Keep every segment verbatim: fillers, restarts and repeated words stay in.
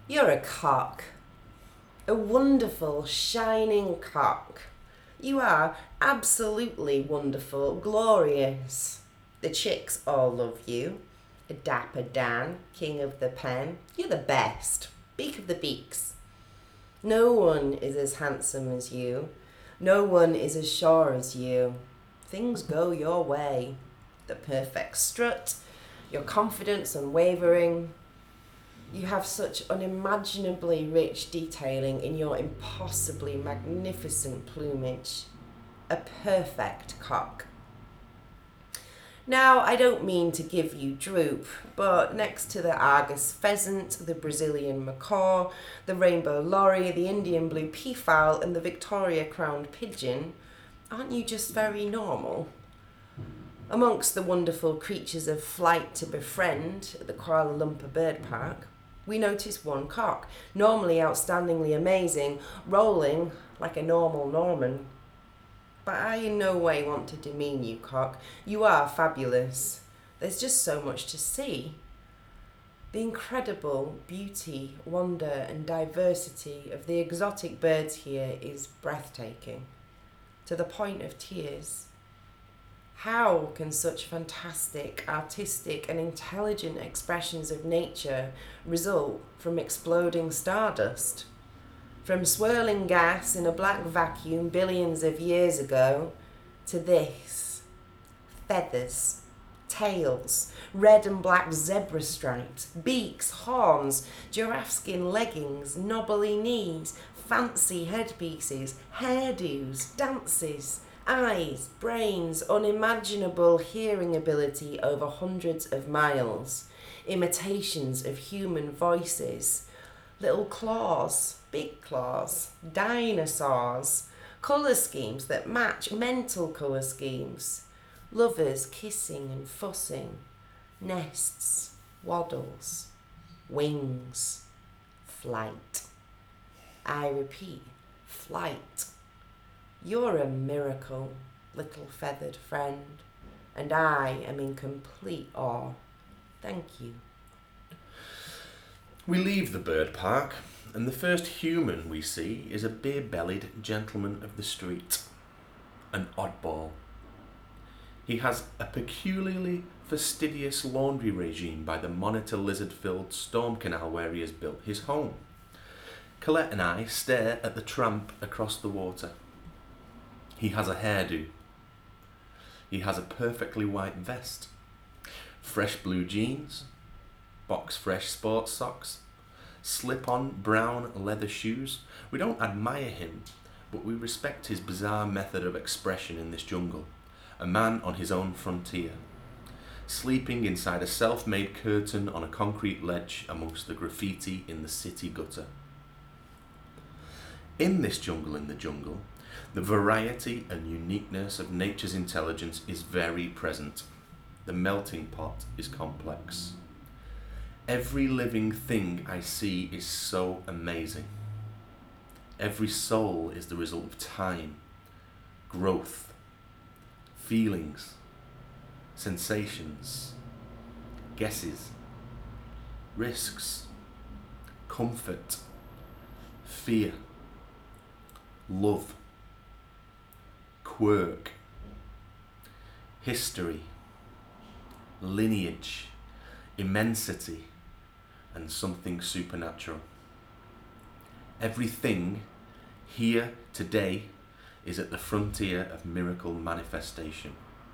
You're a cock. A wonderful, shining cock. You are absolutely wonderful, glorious. The chicks all love you. A dapper Dan, king of the pen. You're the best. Beak of the beaks. No one is as handsome as you. No one is as sure as you. Things go your way. The perfect strut, your confidence unwavering. You have such unimaginably rich detailing in your impossibly magnificent plumage. A perfect cock. Now, I don't mean to give you droop, but next to the Argus pheasant, the Brazilian macaw, the rainbow lorry, the Indian blue peafowl, and the Victoria crowned pigeon, aren't you just very normal? Amongst the wonderful creatures of flight to befriend at the Kuala Lumpur Bird Park, we notice one cock, normally outstandingly amazing, rolling like a normal Norman. But I in no way want to demean you, cock. You are fabulous. There's just so much to see. The incredible beauty, wonder, and diversity of the exotic birds here is breathtaking, to the point of tears. How can such fantastic, artistic, and intelligent expressions of nature result from exploding stardust? From swirling gas in a black vacuum billions of years ago to this. Feathers, tails, red and black zebra stripes, beaks, horns, giraffe skin leggings, knobbly knees, fancy headpieces, hairdos, dances, eyes, brains, unimaginable hearing ability over hundreds of miles, imitations of human voices, little claws, big claws, dinosaurs, colour schemes that match mental colour schemes, lovers kissing and fussing, nests, waddles, wings, flight. I repeat, flight. You're a miracle, little feathered friend, and I am in complete awe. Thank you. We leave the bird park, and the first human we see is a beer-bellied gentleman of the street, an oddball. He has a peculiarly fastidious laundry regime by the monitor lizard-filled storm canal where he has built his home. Colette and I stare at the tramp across the water. He has a hairdo. He has a perfectly white vest, fresh blue jeans, box fresh sports socks, slip-on brown leather shoes. We don't admire him, but we respect his bizarre method of expression in this jungle. A man on his own frontier, sleeping inside a self-made curtain on a concrete ledge amongst the graffiti in the city gutter. In this jungle in the jungle, the variety and uniqueness of nature's intelligence is very present. The melting pot is complex. Every living thing I see is so amazing. Every soul is the result of time, growth, feelings, sensations, guesses, risks, comfort, fear, love, quirk, history, lineage, immensity, and something supernatural. Everything here today is at the frontier of miracle manifestation.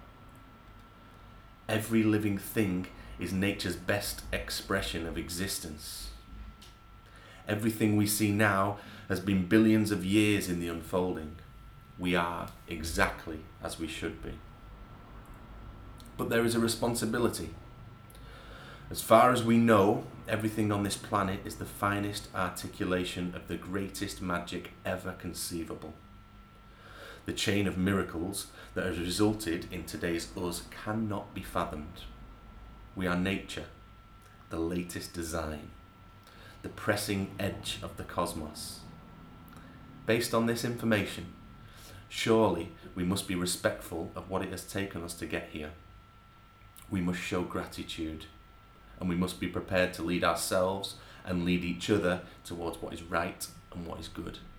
Every living thing is nature's best expression of existence. Everything we see now has been billions of years in the unfolding. We are exactly as we should be. But there is a responsibility. As far as we know, everything on this planet is the finest articulation of the greatest magic ever conceivable. The chain of miracles that has resulted in today's us cannot be fathomed. We are nature, the latest design, the pressing edge of the cosmos. Based on this information, surely we must be respectful of what it has taken us to get here. We must show gratitude, and we must be prepared to lead ourselves and lead each other towards what is right and what is good.